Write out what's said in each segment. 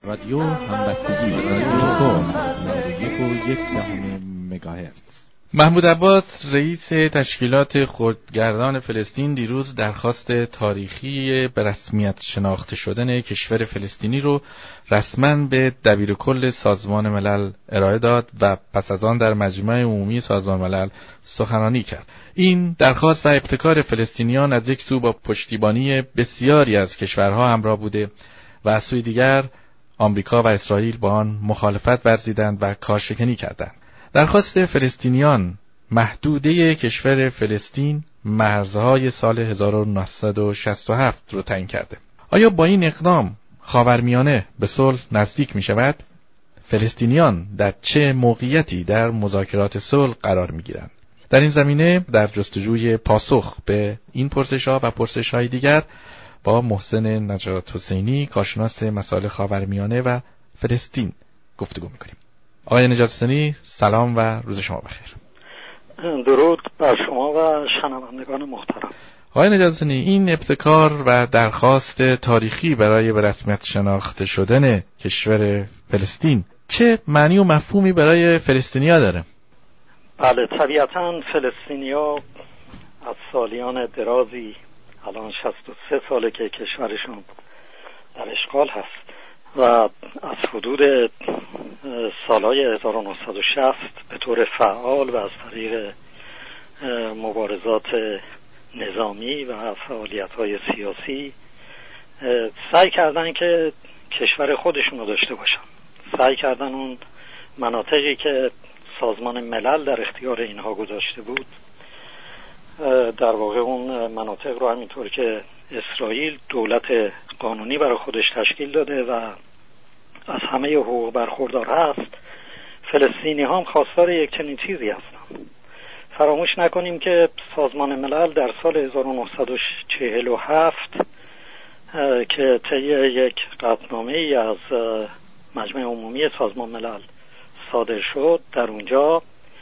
رادیو همبستگی رادیو 91.1 مگاهرتز. محمود عباس رئیس تشکیلات خودگردان فلسطین دیروز درخواست تاریخی به رسمیت شناخته شدن کشور فلسطینی رو رسما به دبیرکل سازمان ملل ارائه داد و پس از آن در مجمع عمومی سازمان ملل سخنرانی کرد. این درخواست و ابتکار فلسطینیان از یک سو با پشتیبانی بسیاری از کشورها همراه بوده و از سوی دیگر آمریکا و اسرائیل با آن مخالفت ورزیدند و کارشکنی کردند. درخواست فلسطینیان محدوده کشور فلسطین مرزهای سال 1967 رو تعیین کرده. آیا با این اقدام خاورمیانه به صلح نزدیک می شود؟ فلسطینیان در چه موقعیتی در مذاکرات صلح قرار می گیرند؟ در این زمینه در جستجوی پاسخ به این پرسش‌ها و پرسش‌های دیگر با محسن نجات حسینی کارشناس مسائل خاورمیانه و فلسطین گفتگو می‌کنیم. آقای نجات حسینی سلام و روز شما بخیر. درود بر شما و شنوندگان محترم. آقای نجات حسینی، این ابتکار و درخواست تاریخی برای به رسمیت شناخته شدن کشور فلسطین چه معنی و مفهومی برای فلسطینی‌ها داره؟ بله، طبیعتاً فلسطینی‌ها از سالیان درازی، الان 63 ساله که کشورشون در اشغال هست و از حدود سالهای 1960 به طور فعال و از طریق مبارزات نظامی و فعالیت‌های سیاسی سعی کردن که کشور خودشون رو داشته باشن. سعی کردن اون مناطقی که سازمان ملل در اختیار اینها گذاشته بود، در واقع اون مناطق رو همینطور که اسرائیل دولت قانونی برای خودش تشکیل داده و از همه حقوق برخوردار هست، فلسطینی هم خواستار یک چنین چیزی هستن. فراموش نکنیم که سازمان ملل در سال 1947 که طی یک قطعنامه‌ای از مجمع عمومی سازمان ملل صادر شد، در اونجا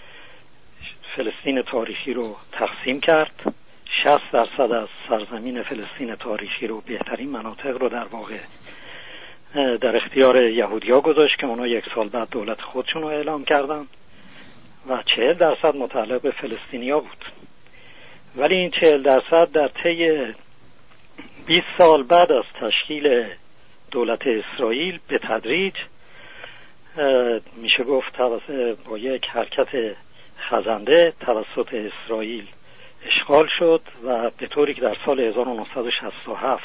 فلسطین تاریخی رو تقسیم کرد. 60% از سرزمین فلسطین تاریخی رو، بهترین مناطق رو در واقع در اختیار یهودی‌ها گذاشت که اونا یک سال بعد دولت خودشون رو اعلام کردن و 40% متعلق به فلسطینی‌ها بود. ولی این 40% در طی 20 سال بعد از تشکیل دولت اسرائیل به تدریج میشه گفت با یک حرکت خزنده توسط اسرائیل اشغال شد و به طوری که در سال 1967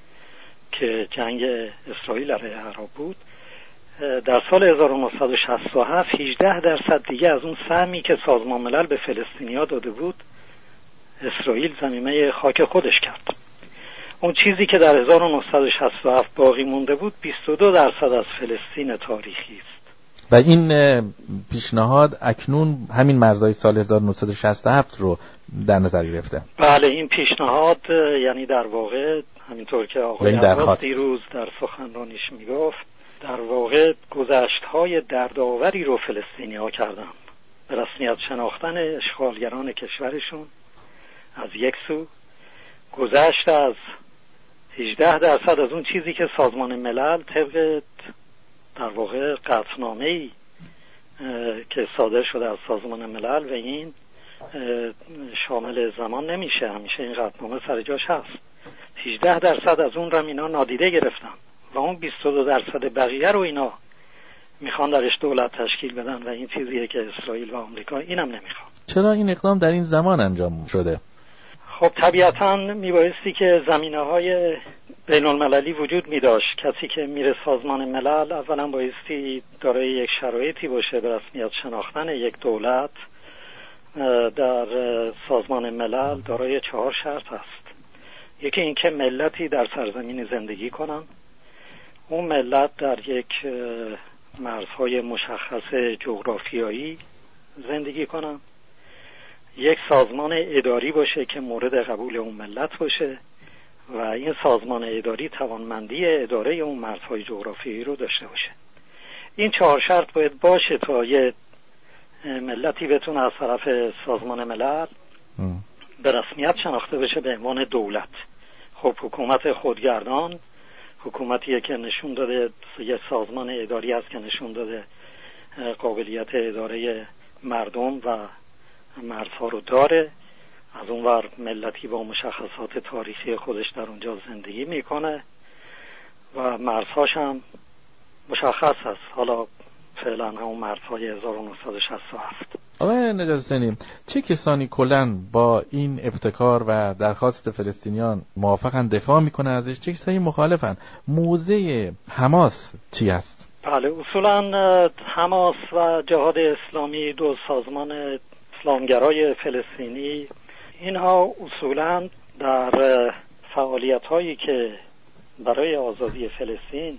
که جنگ اسرائیل علیه عرب بود، در سال 1967 18% دیگه از اون سهمی که سازمان ملل به فلسطینیا داده بود اسرائیل ضمیمه خاک خودش کرد. اون چیزی که در 1967 باقی مونده بود 22% از فلسطین تاریخی است. و این پیشنهاد اکنون همین مرزهای سال 1967 رو در نظر گرفته. بله، این پیشنهاد یعنی در واقع همینطور که آقای عباس دیروز در سخنرانیش میگفت، در واقع گذشت‌های دردآوری رو فلسطینی‌ها کردن به رسمیت شناختن اشغالگران کشورشون از یک سو، گذشت از 18% از اون چیزی که سازمان ملل طبق در واقع قطعنامه‌ای که صادر شده از سازمان ملل و این شامل زمان نمیشه، همیشه این قطعنامه سر جاش هست، 18% از اون رو اینا نادیده گرفتن و اون 22% بقیه رو اینا میخوان درش دولت تشکیل بدن و این چیزیه که اسرائیل و آمریکا اینم نمیخوان. چرا این اقدام در این زمان انجام شده؟ خب طبیعتاً میبایستی که زمینه‌های بین المللی وجود میداشت. کسی که میره سازمان ملل اولا بایستی دارای یک شرایطی باشه به رسمیت شناختن یک دولت. در سازمان ملل دارای 4 شرط است. یکی اینکه ملتی در سرزمین زندگی کنن، اون ملت در یک مرزهای مشخص جغرافیایی زندگی کنن، یک سازمان اداری باشه که مورد قبول اون ملت باشه و این سازمان اداری توانمندی اداره اون مرزهای جغرافیایی رو داشته باشه. این 4 شرط باید باشه تا یه ملتی بتونه از طرف سازمان ملل به رسمیت شناخته بشه به عنوان دولت. خب حکومت خودگردان حکومتیه که نشون داده، یک سازمان اداری است که نشون داده قابلیت اداره مردم و مرزها رو داره. از اونور ملتی با مشخصات تاریخی خودش در اونجا زندگی میکنه و مرزهاش هم مشخص است. حالا فعلا همون مرزهای 1967. آقای نجات حسینی، چه کسانی کلاً با این ابتکار و درخواست فلسطینیان موافقن، دفاع میکنن ازش، چه کسایی مخالفن؟ موضع حماس چی است؟ بله، اصولاً حماس و جهاد اسلامی، دو سازمان اسلامگرای فلسطینی، اینها اصولاً در فعالیت‌هایی که برای آزادی فلسطین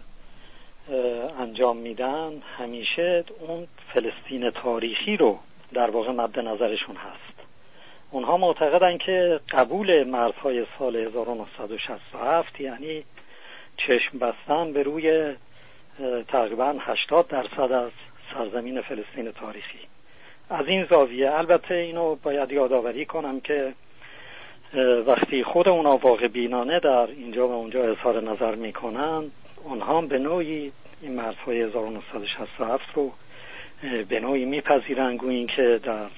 انجام میدن همیشه اون فلسطین تاریخی رو در واقع مد نظرشون هست. اونها معتقدن که قبول مرزهای سال 1967 یعنی چشم بستن به روی تقریباً 80% از سرزمین فلسطین تاریخی. از این زاویه البته اینو باید یادآوری کنم که وقتی خود اونا واقع بینانه در اینجا و اونجا اظهار نظر میکنن، اونها به نوعی این مرزهای 1967 رو به نوعی میپذیرن، گویا این که در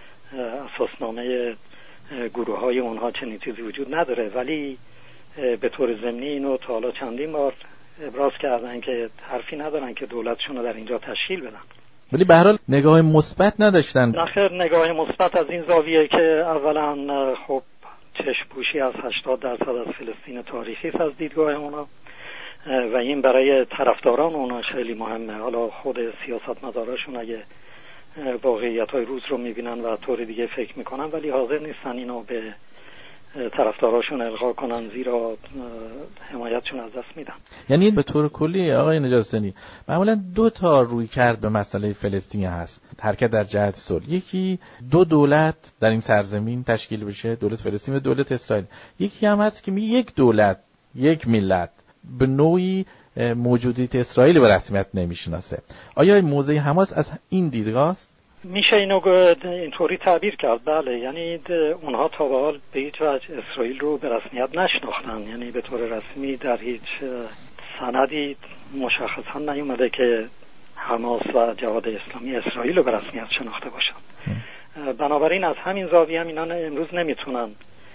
اساسنامه گروه های اونها چنین چیزی وجود نداره، ولی به طور ضمنی اینو تا حالا چندین بار ابراز کردن که حرفی ندارن که دولتشون رو در اینجا تشکیل بدن. ولی به هر حال نگاه مثبت نداشتن. نخیر، نگاه مثبت از این زاویه که اولا خب چشم پوشی از 80% از فلسطین تاریخی است از دیدگاه اونا و این برای طرفداران اونا خیلی مهمه. حالا خود سیاستمداراشون اگه واقعیت‌های روز رو میبینن و طور دیگه فکر میکنن، ولی حاضر نیستن اینو به طرفداراشون القا کنن، زیرا حمایتشون از دست میدن. یعنی به طور کلی آقای نجات حسینی معمولا دو تا روی کرد به مسئله فلسطین هست، حرکت در جهت صلح. یکی دو دولت در این سرزمین تشکیل بشه، دولت فلسطین و دولت اسرائیل. یکی هم هست که میگه یک دولت، یک ملت، به نوعی موجودیت اسرائیل به رسمیت نمیشناسه. آیا موضع حماس از این دیدگاه است؟ میشه اینو اینطوری تعبیر کرد، بله. یعنی اونها تا به حال به هیچ وجه اسرائیل رو به رسمیت نشناختن، یعنی به طور رسمی در هیچ سندی مشخصا نیومده که حماس و جهاد اسلامی اسرائیل رو به رسمیت شناخته باشن. بنابراین از همین زاویه هم اینا امروز نمیتونن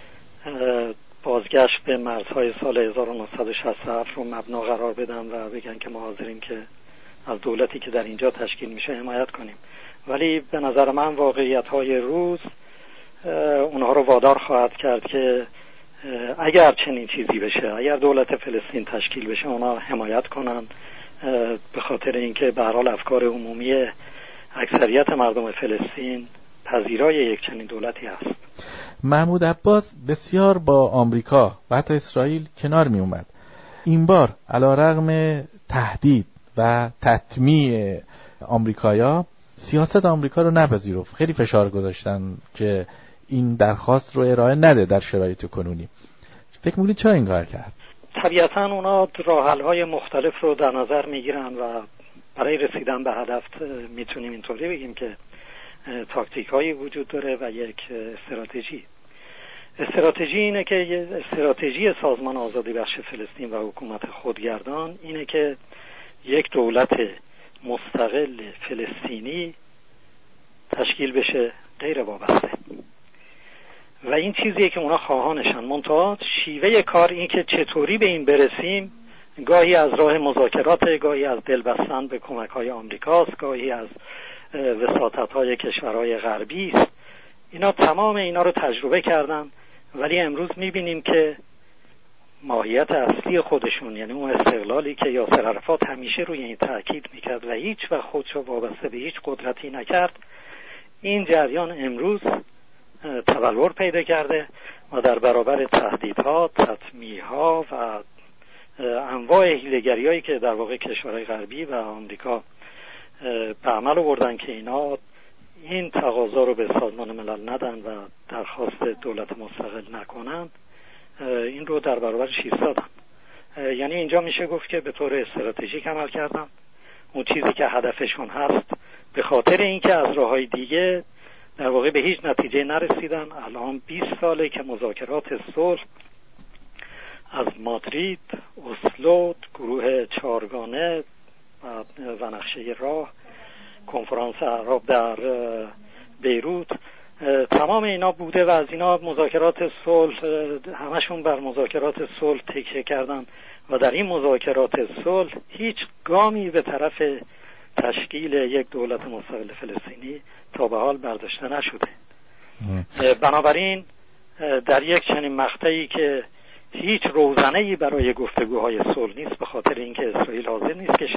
بازگشت به مرزهای سال 1967 رو مبنا قرار بدن و بگن که ما حاضریم که از دولتی که در اینجا تشکیل میشه حمایت کنیم. ولی به نظر من واقعیت‌های روز اونها رو وادار خواهد کرد که اگر چنین چیزی بشه، اگر دولت فلسطین تشکیل بشه، اونا حمایت کنن، به خاطر اینکه به هر حال افکار عمومی اکثریت مردم فلسطین پذیرای یک چنین دولتی هست. محمود عباس بسیار با آمریکا و حتی اسرائیل کنار می اومد. این بار علیرغم تهدید و تطمیع آمریکایا، سیاست آمریکا رو نپذیرفت. خیلی فشار گذاشتن که این درخواست رو ارائه نده در شرایط کنونی. فکر می‌کنید چرا این کار کرد؟ طبیعتاً اونا راه‌حل‌های مختلف رو در نظر می‌گیرن و برای رسیدن به هدف میتونیم اینطوری بگیم که تاکتیک‌هایی وجود داره و یک استراتژی اینه که استراتژی سازمان آزادی بخش فلسطین و حکومت خودگردان اینه که یک دولت مستقل فلسطینی تشکیل بشه غیر وابسته، و این چیزیه که اونا خواهانشن. منتها شیوه کار این که چطوری به این برسیم، گاهی از راه مذاکرات، گاهی از دل بستن به کمک‌های آمریکاست، گاهی از وساطت‌های کشورهای غربی است. اینا تمام اینا رو تجربه کردن، ولی امروز می‌بینیم که ماهیت اصلی خودشون، یعنی اون استقلالی که یاسر عرفات همیشه روی این تاکید میکرد و هیچ وقت خودشو وابسته به هیچ قدرتی نکرد، این جریان امروز تبلور پیدا کرده و در برابر تهدیدها، تطمیعها و انواع حیله‌گری‌هایی که در واقع کشورهای غربی و آمریکا به عمل آوردن که اینا این تقاضا رو به سازمان ملل ندن و درخواست دولت مستقل نکنن، این رو در برابرش ایستادن. یعنی اینجا میشه گفت که به طور استراتژیک عمل کردن. اون چیزی که هدفشون هست، به خاطر اینکه از راههای دیگه در واقع به هیچ نتیجه نرسیدن. الان 20 ساله که مذاکرات صلح از مادرید، اسلو، گروه چهارگانه و نقشه راه، کنفرانس اعراب در بیروت، تمام اینا بوده و از اینا مذاکرات صلح، همشون بر مذاکرات صلح تکیه کردن و در این مذاکرات صلح هیچ گامی به طرف تشکیل یک دولت مستقل فلسطینی تا به حال برداشته نشده. بنابراین در یک چنین مقطعی که هیچ روزنه‌ای برای گفتگوهای صلح نیست، به خاطر اینکه اسرائیل حاضر نیست که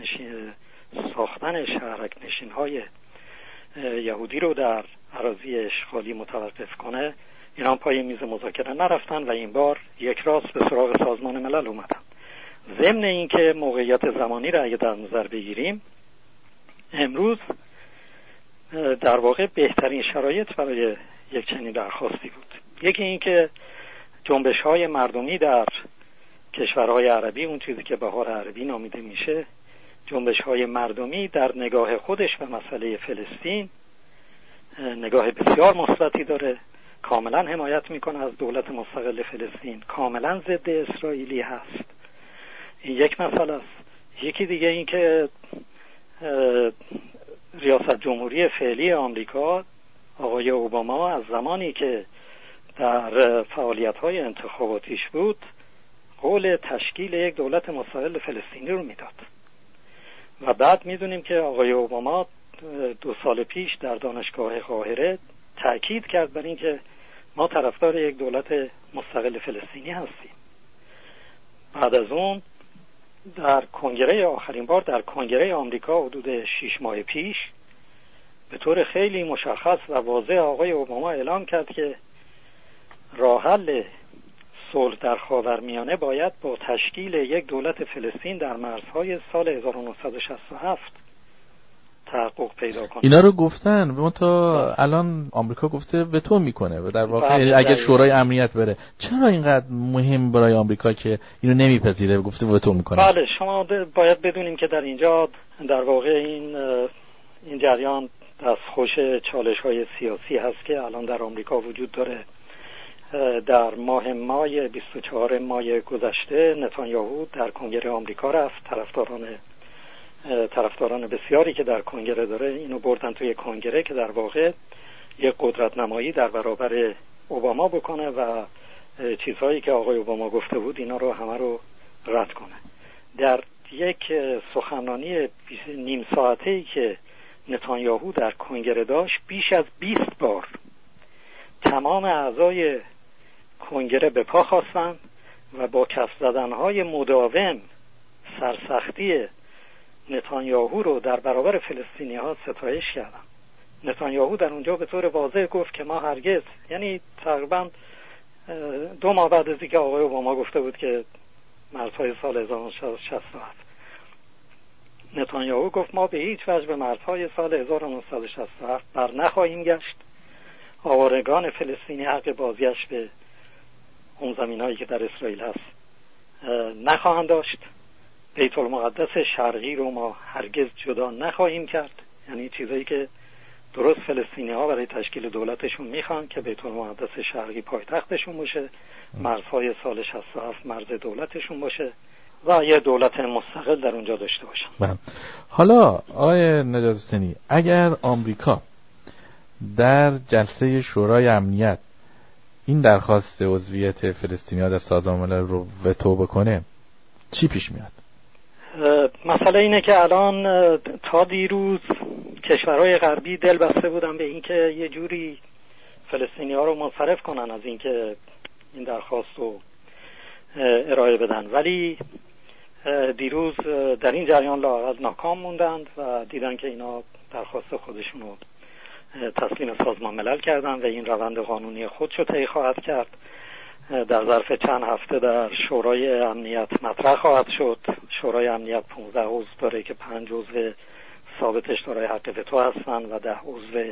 ساختن شهرک‌نشین‌های یهودی رو در اراضی اشغالی متوقف کنه، اینا پای میز مذاکره نرفتن و این بار یک راست به سراغ سازمان ملل اومدن. ضمن اینکه موقعیت زمانی را اگه در نظر بگیریم، امروز در واقع بهترین شرایط برای یک چنین درخواستی بود. یکی اینکه جنبش‌های مردمی در کشورهای عربی، اون چیزی که بهار عربی نامیده میشه، جنبش‌های مردمی در نگاه خودش به مسئله فلسطین نگاه بسیار مثبتی داره، کاملا حمایت میکنه از دولت مستقل فلسطین، کاملا ضد اسرائیلی هست. این یک مسئله است. یکی دیگه این که ریاست جمهوری فعلی آمریکا، آقای اوباما، از زمانی که در فعالیت‌های انتخاباتیش بود قول تشکیل یک دولت مستقل فلسطینی رو میداد و بعد میدونیم که آقای اوباما 2 سال پیش در دانشگاه قاهره تأکید کرد بر این که ما طرفدار یک دولت مستقل فلسطینی هستیم. بعد از اون در کنگره، آخرین بار در کنگره آمریکا حدود 6 ماه پیش، به طور خیلی مشخص و واضح آقای اوباما اعلام کرد که راه حل صلح در خاورمیانه باید با تشکیل یک دولت فلسطین در مرزهای سال 1967 تحقق پیدا کنه. اینا رو گفتن و تا الان آمریکا گفته وتو میکنه و در واقع اگر شورای امنیت بره، چرا اینقدر مهم برای آمریکا که اینو نمیپذیره و گفته وتو میکنه؟ بله، شما باید بدونیم که در اینجا در واقع این جریان دستخوش چالش‌های سیاسی هست که الان در آمریکا وجود داره. در ماه مای 24 ماه گذشته نتانیاهو در کنگره آمریکا رفت. طرفداران بسیاری که در کنگره داره اینو بردن توی کنگره که در واقع یک قدرت نمایی در برابر اوباما بکنه و چیزهایی که آقای اوباما گفته بود اینا رو همه رو رد کنه. در یک سخنرانی نیم ساعته‌ای که نتانیاهو در کنگره داشت، بیش از 20 بار تمام اعضای کنگره به پا خواستند و با کف زدنهای مداوم سرسختی نتانیاهو رو در برابر فلسطینی ها ستایش کردن. نتانیاهو در اونجا به طور واضح گفت که ما هرگز، یعنی تقریبا 2 ماه بعد از اینکه آقای اوباما گفته بود که مرزهای سال 1967، نتانیاهو گفت ما به هیچ وجه به مرزهای سال 1967 بر نخواهیم گشت. آوارگان فلسطینی حق بازگشت به اون زمینایی که در اسرائیل هست نخواهند داشت. بیت المقدس شرقی رو ما هرگز جدا نخواهیم کرد. یعنی چیزایی که درست فلسطینی ها برای تشکیل دولتشون میخوان که بیت المقدس شرقی پایتختشون باشه، مرزهای سال 67 مرز دولتشون باشه و یه دولت مستقل در اونجا داشته باشن. حالا آقای نجات حسینی، اگر آمریکا در جلسه شورای امنیت این درخواست عضویت فلسطینی‌ها در سازمان ملل رو وتو بکنه، چی پیش میاد؟ مسئله اینه که الان تا دیروز کشورهای غربی دل بسته بودن به اینکه یه جوری فلسطینی‌ها رو منصرف کنن از اینکه این درخواست رو ارائه بدن، ولی دیروز در این جریان لااقل ناکام موندند و دیدن که اینا درخواست خودشون رو تسلیم سازمان ملل کردن و این روند قانونی خودشو طی خواهد کرد. در ظرف چند هفته در شورای امنیت مطرح خواهد شد. شورای امنیت 15 عضو داره که 5 عضو ثابتش دارای حق وتو هستن و 10 عضو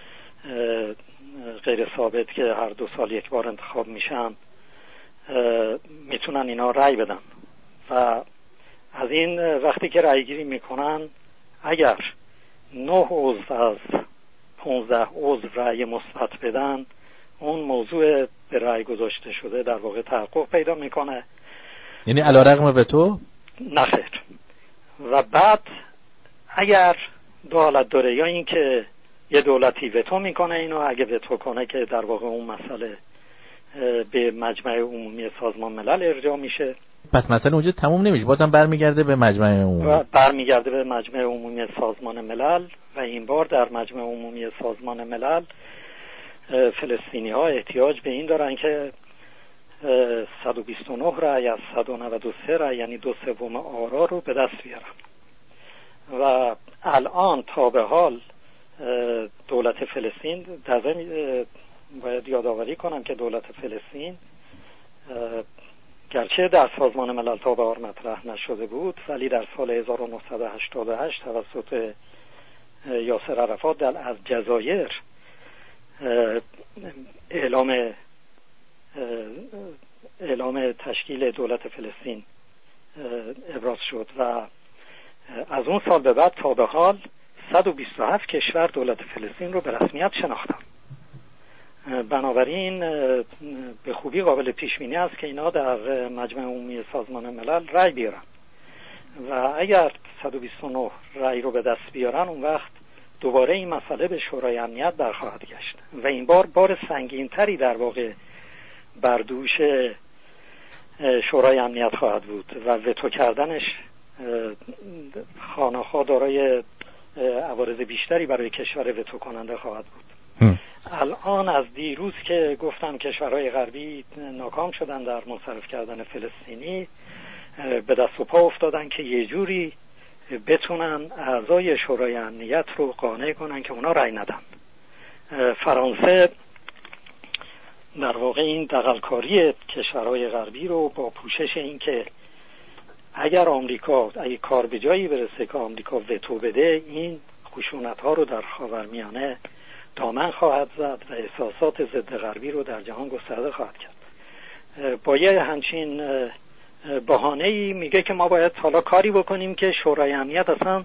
غیر ثابت که هر 2 سال یک بار انتخاب میشن میتونن اینا رأی بدن و از این وقتی که رأی گیری میکنن اگر 9 عضو از 15 عضو رأی مثبت بدن، اون موضوع به رأی گذاشته شده در واقع تحقق پیدا میکنه. یعنی علیرغم وتو؟ نخیر. و بعد اگر دو حالت داره، یا این که یه دولتی وتو میکنه اینو، اگه وتو کنه که در واقع اون مسئله به مجمع عمومی سازمان ملل ارجاع میشه. پس مسئله اونجا تموم نمیشه، بازم برمیگرده به مجمع عمومی. و برمیگرده به مجمع عمومی سازمان ملل و این بار در مجمع عمومی سازمان ملل فلسطینی ها احتیاج به این دارن که 129 رأی از 193 رأی، یعنی 2/3 آرا رو به دست بیارن. و الان تا به حال دولت فلسطین، در ضمن باید یادآوری کنم که دولت فلسطین گرچه در سازمان ملل تا به حال مطرح نشده بود، ولی در سال 1988 توسط یاسر عرفات از جزایر اعلام تشکیل دولت فلسطین ابراز شد و از اون سال به بعد تا به حال 127 کشور دولت فلسطین رو به رسمیت شناختن. بنابراین به خوبی قابل پیش بینی است که اینا در مجمع عمومی سازمان ملل رأی بیارن و اگر 129 رأی رو به دست بیارن، اون وقت دوباره این مسئله به شورای امنیت برخواهد گشت و این بار سنگین‌تری در واقع بر دوش شورای امنیت خواهد بود و وتو کردنش خانه‌ها دارای عوارض بیشتری برای کشور وتو کننده خواهد بود. الان از دیروز که گفتم کشورهای غربی ناکام شدن در منصرف کردن فلسطینی، به دست و پا افتادن که یه جوری بتونن اعضای شورای امنیت رو قانع کنن که اونا رأی ندن. فرانسه در واقع این دغل‌کاری کشورهای غربی رو با پوشش این که اگر کار به جایی برسه که آمریکا وتو بده، این خشونت‌ها رو در خاورمیانه دامن خواهد زد و احساسات ضد غربی رو در جهان گسترده خواهد کرد. با یه همچین بهانه‌ای میگه که ما باید حالا کاری بکنیم که شورای امنیت اصلا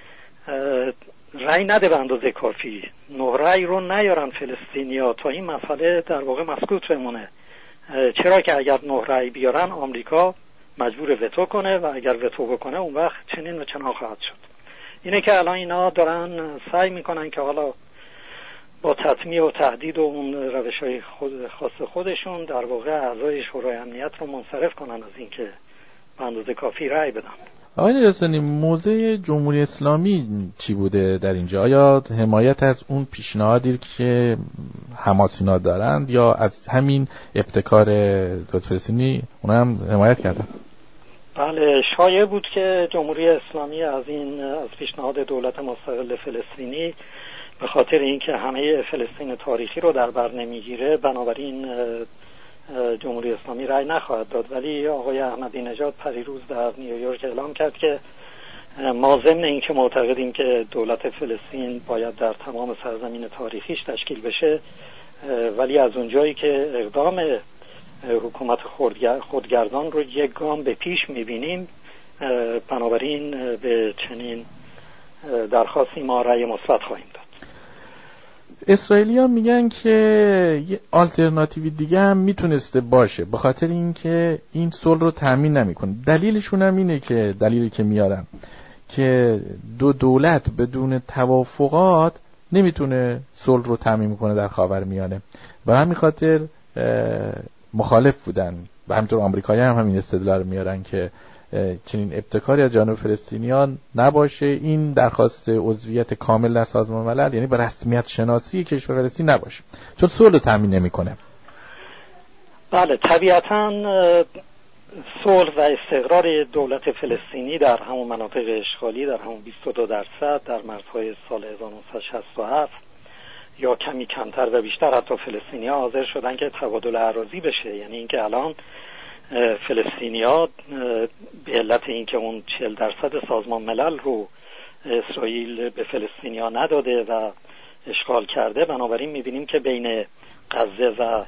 رأی نده به اندازه کافی، 9 رأی رو نیارن فلسطینیا تا این مسئله در واقع مسکوت بمونه. چرا که اگر 9 رأی بیارن آمریکا مجبور وتو کنه و اگر وتو بکنه اون وقت چنین و چنان خواهد شد. اینه که الان اینا دارن سعی میکنن که حالا با تطمیع و تهدید و اون روش‌های خاص خودشون در واقع اعضای شورای امنیت رو منصرف کنن از اینکه به اندازه کافی رأی بدن. آقای نجات‌زنی، موضع جمهوری اسلامی چی بوده در اینجا؟ آیا حمایت از اون پیشنهادی که حماسینا دارند یا از همین ابتکار دولت فلسطینی اونا هم حمایت کردن؟ بله، شایع بود که جمهوری اسلامی از پیشنهاد دولت مستقل فلسطینی به خاطر اینکه همه فلسطین تاریخی رو در بر نمیگیره، بنابراین جمهوری اسلامی رأی نخواهد داد. ولی آقای احمدی نژاد پریروز در نیویورک اعلام کرد که ما ضمن اینکه معتقدیم که دولت فلسطین باید در تمام سرزمین تاریخیش تشکیل بشه، ولی از اونجایی که اقدام حکومت خودگردان رو یک گام به پیش میبینیم، بنابراین به چنین درخواستی ما رأی مثبت خواهیم داد. اسرائیلی‌ها میگن که یه آلترناتیوی دیگه هم میتونسته باشه، به خاطر اینکه این صلح رو تامین نمیکنه. دلیلشون هم اینه که دلیلی که میارن که دو دولت بدون توافقات نمیتونه صلح رو تامین کنه در خاورمیانه و همین خاطر مخالف بودن و همینطور آمریکایی‌ها هم همین استدلال میارن که چنین ابتکاری از جانب فلسطینیان نباشه. این درخواست عضویت کامل در سازمان ملل یعنی به رسمیت شناسی کشور فلسطین نباشه، چون صلح رو تامین نمیکنه. بله، طبیعتاً صلح و استقرار دولت فلسطینی در همون مناطق اشغالی، در همون 22% در مرزهای سال 1967 یا کمی کمتر و بیشتر، حتی فلسطینی‌ها حاضر شدن که تبادل اراضی بشه. یعنی اینکه الان فلسطینی‌ها به علت اینکه اون 40% سازمان ملل رو اسرائیل به فلسطینی‌ها نداده و اشغال کرده، بنابراین می‌بینیم که بین غزه و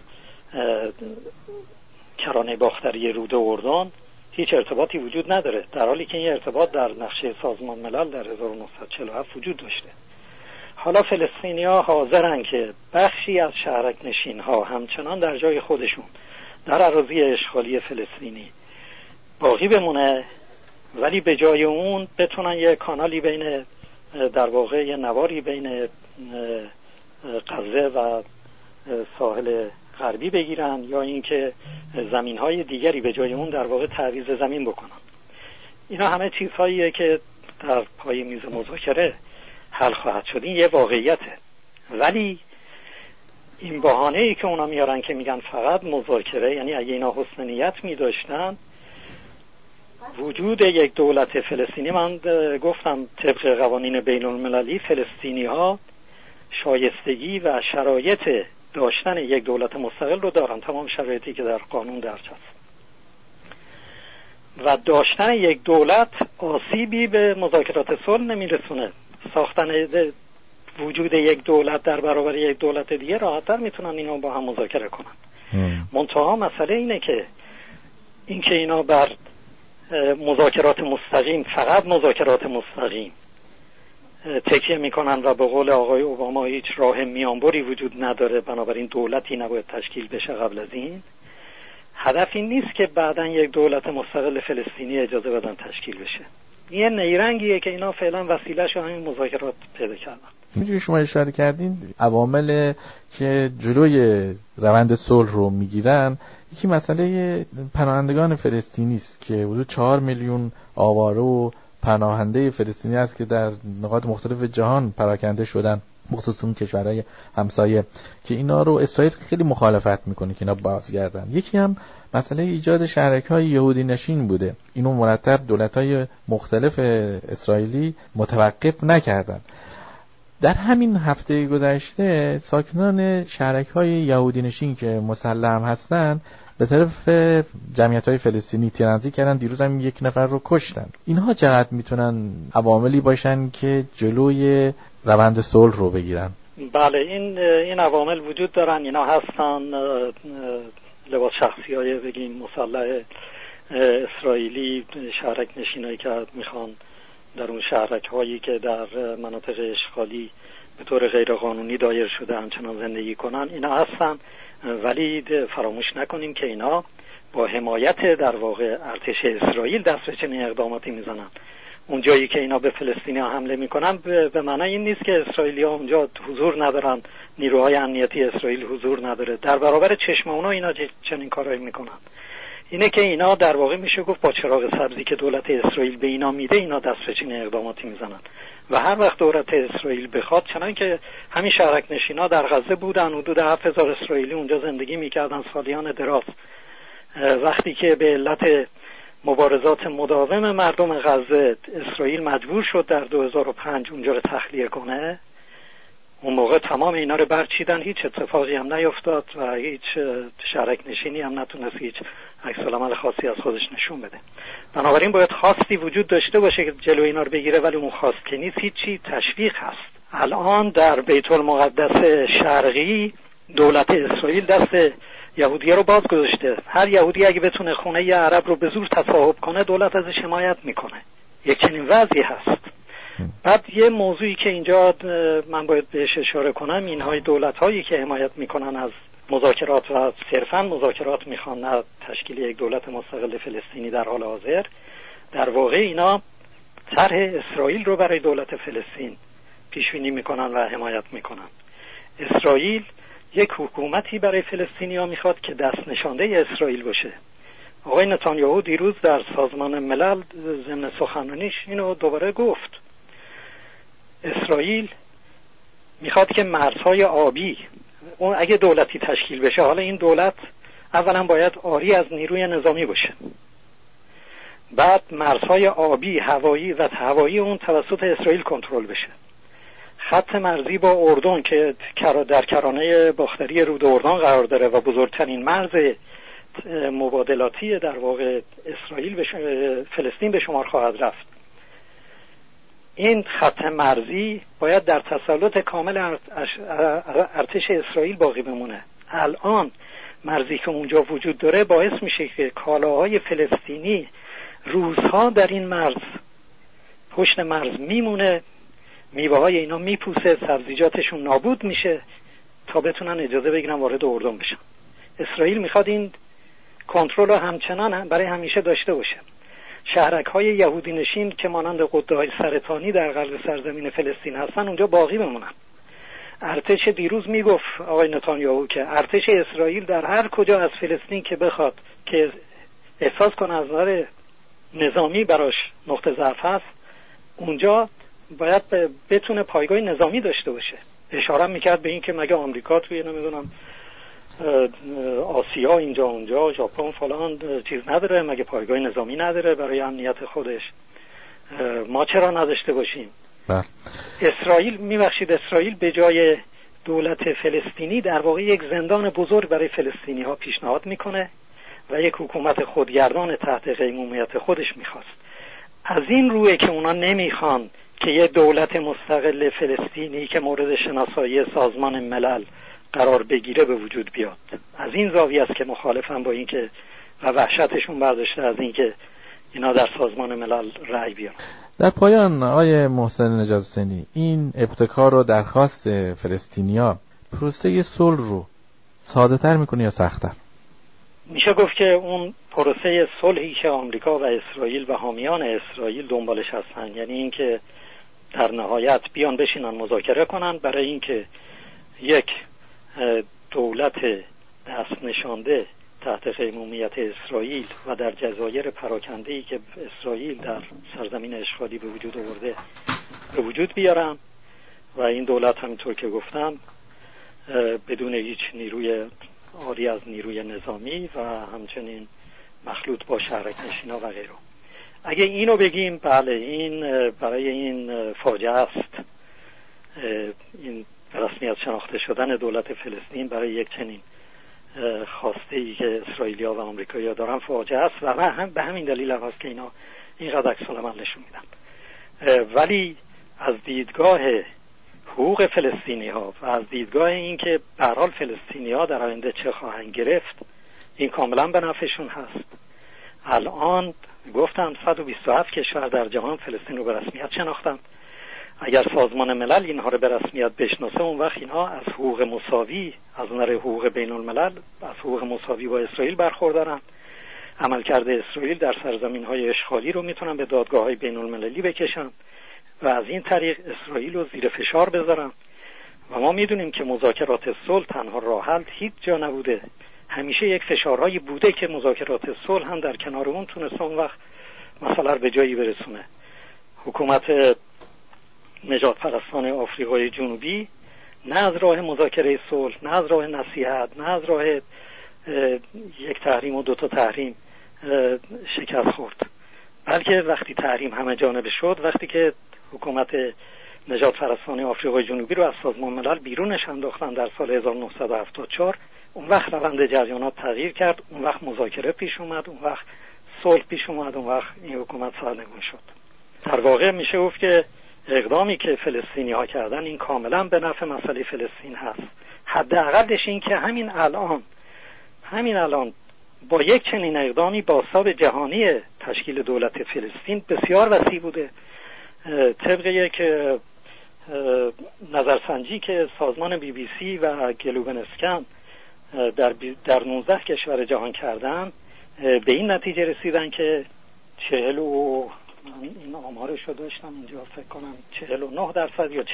کرانه باختری رود اردن هیچ ارتباطی وجود نداره، در حالی که این ارتباط در نقشه سازمان ملل در 1947 وجود داشته. حالا فلسطینی‌ها حاضرن که بخشی از شهرک نشین‌ها همچنان در جای خودشون در اراضی اشغالی فلسطینی باقی بمونه، ولی به جای اون بتونن یه کانالی بین، در واقع یه نواری بین غزه و ساحل غربی بگیرن، یا اینکه زمین‌های دیگری به جای اون در واقع تعویض زمین بکنن. اینا همه چیزهاییه که در پای میز مذاکره حل خواهد شد. این یه واقعیته. ولی این بهانه‌ای که اونا میارن که میگن فقط مذاکره، یعنی اگه اینا حسن نیت می‌داشتن وجود یک دولت فلسطینی، من گفتم طبق قوانین بین المللی فلسطینی‌ها شایستگی و شرایط داشتن یک دولت مستقل رو دارن، تمام شرایطی که در قانون درج است، و داشتن یک دولت آسیبی به مذاکرات صلح نمیرسونه. ساختن وجود یک دولت در برابر یک دولت دیگه راحت‌تر میتونن اینا با هم مذاکره کنن. منتها مسئله اینه که اینا بر مذاکرات مستقیم، فقط مذاکرات مستقیم تکیه میکنن و به قول آقای اوباما هیچ راه میانبری وجود نداره، بنابراین دولتی نباید تشکیل بشه قبل از این. هدف این نیست که بعداً یک دولت مستقل فلسطینی اجازه بدن تشکیل بشه. این نیرنگیه که اینا فعلا وسیله‌ش همین مذاکرات پیدا کردن. می‌دونید شما اشاره کردین عوامل که جلوی روند صلح رو میگیرن، یکی مسئله پناهندگان فلسطینی است که حدود 4 میلیون آواره و پناهنده فلسطینی است که در نقاط مختلف جهان پراکنده شدن، مخصوصا کشورهای همسایه، که اینا رو اسرائیل خیلی مخالفت میکنه که اینا بازگردن. یکی هم مسئله ایجاد شهرک‌های یهودی نشین بوده. اینو مرتب دولت‌های مختلف اسرائیلی متوقف نکردن. در همین هفته گذشته ساکنان شهرک‌های یهودی نشین که مسلح هستن به طرف جمعیت‌های فلسطینی تیراندازی کردن، دیروز هم 1 نفر رو کشتن. اینها چقدر میتونن عواملی باشن که جلوی روند صلح رو بگیرن؟ بله، این عوامل وجود دارن. اینا هستن لباس شخصی‌های بگیم مسلح اسرائیلی، شهرک نشینایی که میخوان در اون شهرک‌هایی که در مناطق اشغالی به طور غیرقانونی دایر شده همچنان زندگی کنن، اینا هستن. ولی فراموش نکنیم که اینا با حمایت در واقع ارتش اسرائیل دست به چنین اقداماتی میزنن. اون جایی که اینا به فلسطینی‌ها حمله میکنن به معنی این نیست که اسرائیلی‌ها اونجا حضور ندارن، نیروهای امنیتی اسرائیل حضور نداره. در برابر چشم اونا اینا چنین کارایی میکنن. اینه که اینا در واقع میشه گفت با چراغ سبزی که دولت اسرائیل به اینا میده، اینا دست به چنین اقداماتی میزنن. و هر وقت دولت اسرائیل بخواد، چنان که همین شهرک نشینا در غزه بودن، حدود 7000 اسرائیلی اونجا زندگی میکردن سالیان دراز، وقتی که به علت مبارزات مداوم مردم غزه اسرائیل مجبور شد در 2005 اونجا رو تخلیه کنه، اون موقع تمام اینا رو برچیدن، هیچ اتفاقی هم نیفتاد و هیچ شهرک نشینی هم نتونست هیچ عکس العمل خاصی از خودش نشون بده. بنابراین باید خواستی وجود داشته باشه که جلوی اینا رو بگیره، ولی اون خواست که نیست، هیچی تشویق هست. الان در بیت المقدس شرقی دولت اسرائیل دست یهودی‌ها رو باز گذاشته. هر یهودی اگه بتونه خونه ی عرب رو به زور تصاحب کنه، دولت ازش حمایت میکنه. یک چنین وضعی هست. بعد یه موضوعی که اینجا من باید بهش اشاره کنم، اینهای دولت‌هایی که حمایت میکنن از مذاکرات و صرفاً مذاکرات میخوان، نه تشکیل یک دولت مستقل فلسطینی در حال حاضر، در واقع اینا طرح اسرائیل رو برای دولت فلسطین پیش بینی میکنن و حمایت میکنن. اسرائیل یک حکومتی برای فلسطینی‌ها میخواد که دست نشانده اسرائیل باشه. آقای نتانیاهو دیروز در سازمان ملل ضمن سخنرانیش اینو دوباره گفت. اسرائیل میخواد که مرزهای آبی، اون اگه دولتی تشکیل بشه، حالا این دولت اولا باید عاری از نیروی نظامی باشه، بعد مرزهای آبی، هوایی و هوایی اون توسط اسرائیل کنترل بشه. خط مرزی با اردن که در کرانه باختری رود اردن قرار داره و بزرگترین مرز مبادلاتی در واقع اسرائیل فلسطین به شمار خواهد رفت. این خط مرزی باید در تسلط کامل ارتش اسرائیل باقی بمونه. الان مرزی که اونجا وجود داره باعث میشه که کالاهای فلسطینی روزها در این مرز، پشت مرز میمونه میوه های اینا میپوسه، سبزیجاتشون نابود میشه تا بتونن اجازه بگیرن وارد اردن بشن. اسرائیل میخواد این کنترل رو همچنان برای همیشه داشته باشه. شهرک های یهودی نشین که مانند غده‌های سرطانی در قلب سرزمین فلسطین هستن اونجا باقی بمونن. ارتش دیروز میگفت آقای نتانیاهو که ارتش اسرائیل در هر کجا از فلسطین که بخواد که احساس کنه از نظر نظامی براش نقطه ضعف هست، اونجا باید بتونه پایگاه نظامی داشته باشه. اشاره میکرد به این که مگه آمریکا توی نمیدونم آسیا اینجا اونجا ژاپن فلان چیز نداره، مگه پایگاه نظامی نداره برای امنیت خودش؟ ما چرا نداشته باشیم؟ اسرائیل به جای دولت فلسطینی در واقع یک زندان بزرگ برای فلسطینی ها پیشنهاد میکنه و یک حکومت خودگردان تحت قیمومیت خودش میخواست. از این روی که اونا نمیخوان که یه دولت مستقل فلسطینی که مورد شناسایی سازمان ملل قرار بگیره به وجود بیاد. از این زاویه است که مخالفن با این که و وحشتشون برداشته از این که اینا در سازمان ملل رأی بیارن. در پایان آقای محسن نجات حسینی، این ابتکار و درخواست فلسطینیا پروسه صلح رو ساده تر میکنه یا سخت‌تر؟ میشه گفت که اون پروسه صلحی که آمریکا و اسرائیل و حامیان اسرائیل دنبالش هستن، یعنی اینکه در نهایت بیان بشینن مذاکره کنن برای اینکه یک دولت دست نشانده تحت قیمومیت اسرائیل و در جزایر پراکنده‌ای که اسرائیل در سرزمین اشغالی به وجود آورده به وجود بیارن و این دولت همینطور که گفتم بدون هیچ نیروی عاری از نیروی نظامی و همچنین مخلوط با شهرک نشینا و غیره. اگه اینو بگیم بله این برای این فاجعه است، این رسمیت شناخته شدن دولت فلسطین برای یک چنین خواسته ای که اسرائیلیا و آمریکایی‌ها دارن فاجعه است و هم به همین دلیل هست که اینا اینقدر عکس‌العمل نشون میدن. ولی از دیدگاه حقوق فلسطینی ها و از دیدگاه این که به هر حال فلسطینی ها در آینده چه خواهند گرفت، این کاملا به نفعشون هست. الان گفتم 127 کشور در جهان فلسطین رو به رسمیت شناختن. اگر سازمان ملل اینها رو به رسمیت بشناسه، اون وقت اینها از حقوق مساوی از نظر حقوق بین الملل از حقوق مساوی با اسرائیل برخوردارن. عملکرد اسرائیل در سرزمین‌های اشغالی رو میتونن به دادگاه‌های بین المللی بکشن و از این طریق اسرائیل رو زیر فشار بذارن. و ما میدونیم که مذاکرات صلح تنها راه حل هیچ جا نبوده، همیشه یک فشارهایی بوده که مذاکرات صلح هم در کنار اون تونسته اون وقت مسئله رو به جایی برسونه. حکومت نجات پرستان آفریقای جنوبی نه از راه مذاکره صلح، نه از راه نصیحت، نه از راه یک تحریم و 2 تا تحریم شکست خورد، بلکه وقتی تحریم همه جانبه شد، وقتی که حکومت نجات پرستان آفریقای جنوبی رو از سازمان ملل بیرونش انداختن در سال 1974، اون وقت روند جریانات تغییر کرد، اون وقت مذاکره پیش اومد، اون وقت صلح پیش اومد، اون وقت این حکومت سرنگون شد. در واقع میشه گفت که اقدامی که فلسطینی ها کردن این کاملا به نفع مسئله فلسطین هست. حداقلش این که همین الان با یک چنین اقدامی بازتاب جهانی تشکیل دولت فلسطین بسیار وسیع بوده. طبق یک نظرسنجی که سازمان BBC و گلوبنسکن در 19 کشور جهان کردن، به این نتیجه رسیدن که این آمارش رو داشتم اینجا فکر کنم 49% یا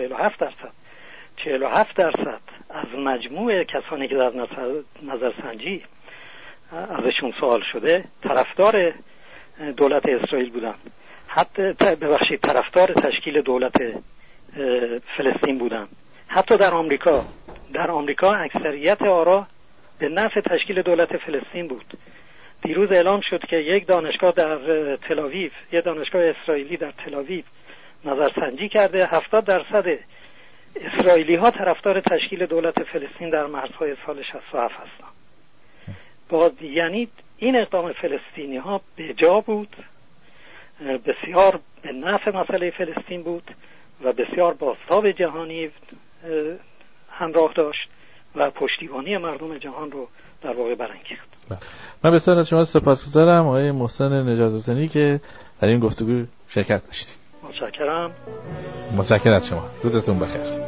47% از مجموع کسانی که در نظرسنجی ازشون سوال شده طرفدار دولت اسرائیل بودن، حتی طرفدار تشکیل دولت فلسطین بودن. حتی در آمریکا اکثریت آرا به نفع تشکیل دولت فلسطین بود. دیروز اعلام شد که یک دانشگاه در تل‌آویو، یک دانشگاه اسرائیلی در تل‌آویو نظرسنجی کرده 70% اسرائیلی ها طرفدار تشکیل دولت فلسطین در مرزهای سال 67 هستند. یعنی این اقدام فلسطینی ها به جا بود، بسیار به نفع مسئله فلسطین بود و بسیار بازتاب جهانی همراه داشت و پشتیبانی مردم جهان رو در واقع برانگیخت. من بسیار از شما سپاسگزارم آقای محسن نجات حسینی که در این گفتگو شرکت داشتید. متشکرم. متشکرم از شما. روزتون بخیر.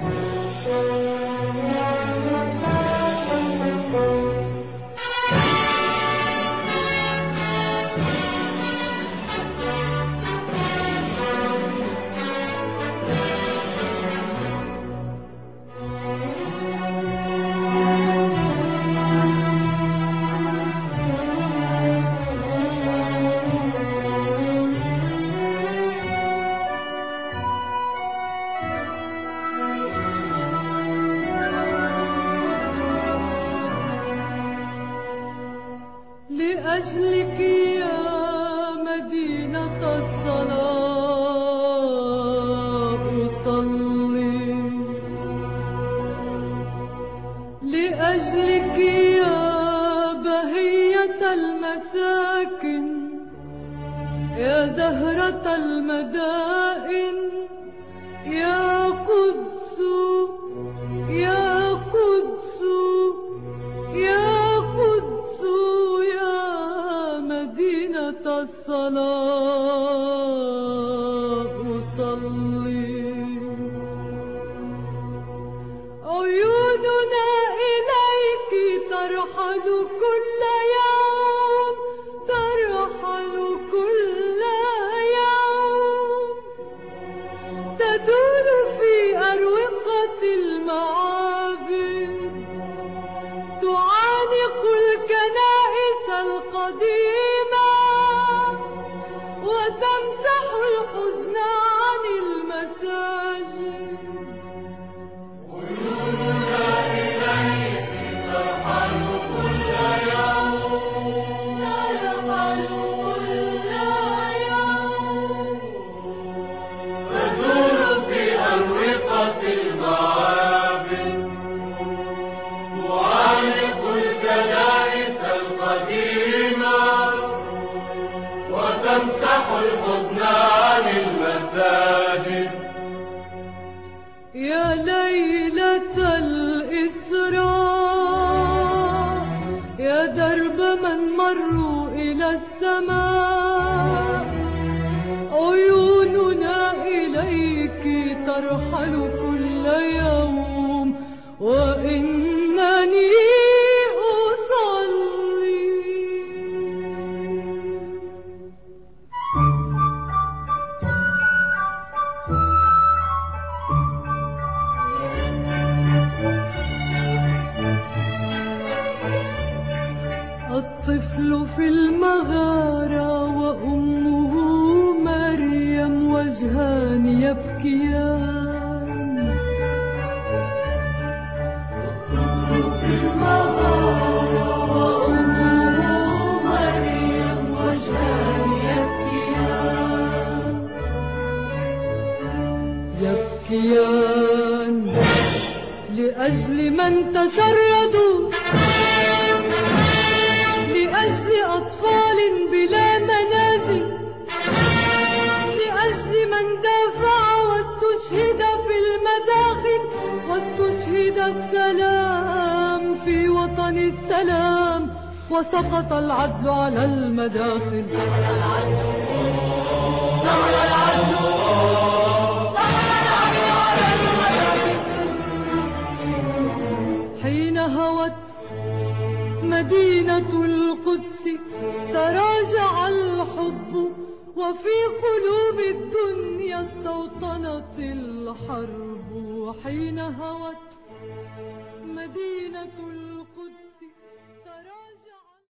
لأجلك يا مدينة الصلاة أصلي، لأجلك يا بهية المساكن، يا زهرة المدائن، يا قدس يا قدس يا قدس يا مدينة الصلاة أصلي. عيوننا إليك ترحل كل يوم، ترحل كل يوم، تدور في أروقة المعابد، تعانق الكنائس القديمة، وتمسح الحزن عن المساجد. عيوننا إليك ترحل كل يوم، ترحل كل يوم، تدور في أروقة المعابد، تعانق الكنائس القديمة، وتمسح الحزن عن المساجد. يا ليلة الإسراء، يا درب من مروا إلى السماء، عيوننا إليك ترحل كل يوم، وإنني أصلي. الطفل في المغارة وأمه مريم وجهان يبكيان، الطفل في المغارة وأمه مريم وجهان يبكيان، يبكيان لأجل من تشردوا، لأجل أطفال بلا منازل، لأجل من دافع واستشهد في المداخل، واستشهد السلام في وطن السلام، وسقط العدل على المداخل. سقط العدل، سقط العدل، سقط العدل على المداخل. حين هوت مدينة القدس تراجع الحب، وفي قلوب الدنيا استوطنت الحرب. حين هوت مدينة